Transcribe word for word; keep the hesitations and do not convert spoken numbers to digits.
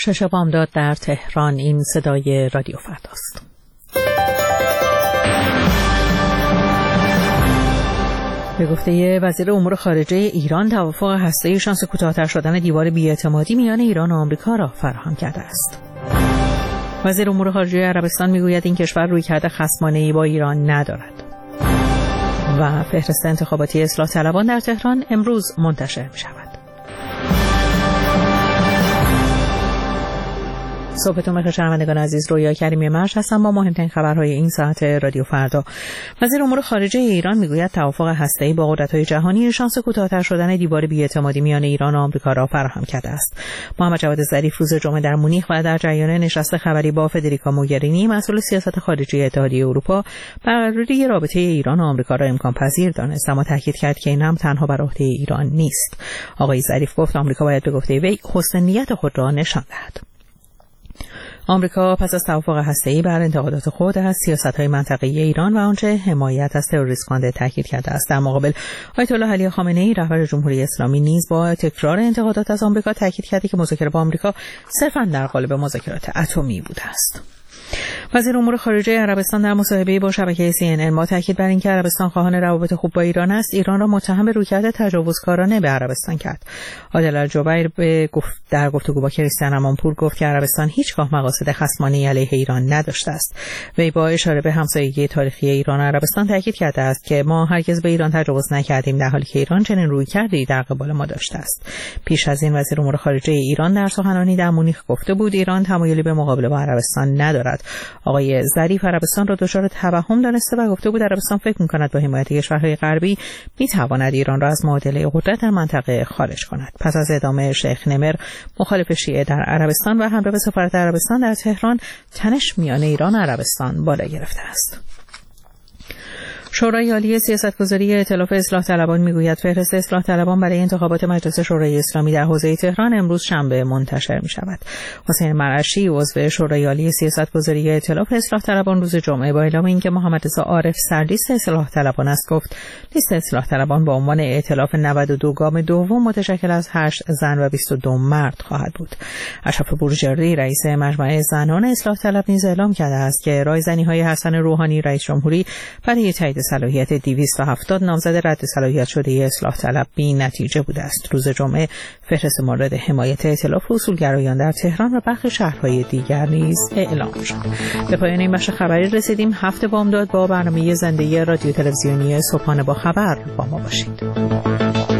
شش بامداد در تهران. این صدای رادیو فرداست. به گفته وزیر امور خارجه ایران، توافق هسته‌ای شانس کوتاه‌تر شدن دیوار بی‌اعتمادی میان ایران و آمریکا را فراهم کرده است. وزیر امور خارجه عربستان میگوید این کشور رویکرد خصمانه‌ای با ایران ندارد. و فهرست انتخاباتی اصلاح طلبان در تهران امروز منتشر می شود. صبحتون بخیر شنوندگان عزیز، رویا کریمی مرج هستم با مهمترین خبرهای این ساعت رادیو فردا. وزیر امور خارجه ایران میگوید توافق هسته‌ای با قدرت‌های جهانی شانس کوتاه‌تر شدن دیوار بی‌اعتمادی میان ایران و آمریکا را فراهم کرده است. محمد جواد ظریف روز جمعه در مونیخ و در جریان نشست خبری با فدریکا موگرینی مسئول سیاست خارجی اتحادیه اروپا برقراری رابطه ایران و آمریکا را امکان پذیر دانست، اما تاکید کرد که این هم تنها بر عهده ایران نیست. آقای ظریف گفت آمریکا باید به گفته وی حسن نیت خود را نشان دهد. آمریکا پس از توافق هسته‌ای بر انتقادات خود از سیاست‌های منطقه‌ای ایران و آنچه حمایت از تروریسم خوانده تاکید کرده است. در مقابل آیت الله علی خامنه‌ای رهبر جمهوری اسلامی نیز با تکرار انتقادات از آمریکا تاکید کرده که مذاکره با آمریکا صرفاً در قالب مذاکرات اتمی بوده است. وزیر امور خارجه عربستان در مصاحبه‌ای با شبکه سی ان ان با تاکید بر اینکه عربستان خواهان روابط خوب با ایران است، ایران را متهم به رویکرد تجاوزکارانه به عربستان کرد. عادل الجبیر به گفت در گفتگو با کریستیان امانپور گفت که عربستان هیچگاه مقاصد خصمانه‌ای علیه ایران نداشته است. وی با اشاره به همسایگی تاریخی ایران و عربستان تاکید کرده است که ما هرگز به ایران تجاوز نکردیم، در حالی که ایران چنین رویکردی در قبال ما داشته است. پیش از این وزیر امور خارجه ایران در سخنرانی در مونیخ گفته بود ایران تمایلی به مقابله با عربستان ندارد. آقای ظریف عربستان را دچار توهم دانسته و گفته بود عربستان فکر می‌کند با حمایت کشورهای غربی می‌تواند ایران را از معادله قدرت در منطقه خارج کند. پس از اعدام شیخ نمر مخالف شیعه در عربستان و حمله به سفارت عربستان در تهران، تنش میان ایران و عربستان بالا گرفته است. شورای عالی سیاستگذاری ائتلاف اصلاح طلبان میگوید فهرست اصلاح طلبان برای انتخابات مجلس شورای اسلامی در حوزه تهران امروز شنبه منتشر می شود. حسین مرعشی عضو شورای عالی سیاستگذاری ائتلاف اصلاح طلبان روز جمعه با اعلام اینکه محمد رضا عارف سرلیست اصلاح طلبان است گفت لیست اصلاح طلبان با عنوان ائتلاف نود و دو گام دوم متشکل از هشت زن و بیست و دو مرد خواهد بود. اشرف بورژری رئیس مجمع زنان اصلاح طلب نیز اعلام کرده است که رایزنی‌های حسن روحانی رئیس جمهوری برای تایید صلاحیت دویست و هفتاد نامزد رد صلاحیت شده اصلاح طلب بی نتیجه بوده است. روز جمعه فهرست مورد حمایت ائتلاف اصولگرایان در تهران و برخی شهرهای دیگر نیز اعلام شد. به پایان این بخش خبری رسیدیم. هفته بامداد با برنامه زنده رادیو تلویزیونی صبحانه با خبر با ما باشید.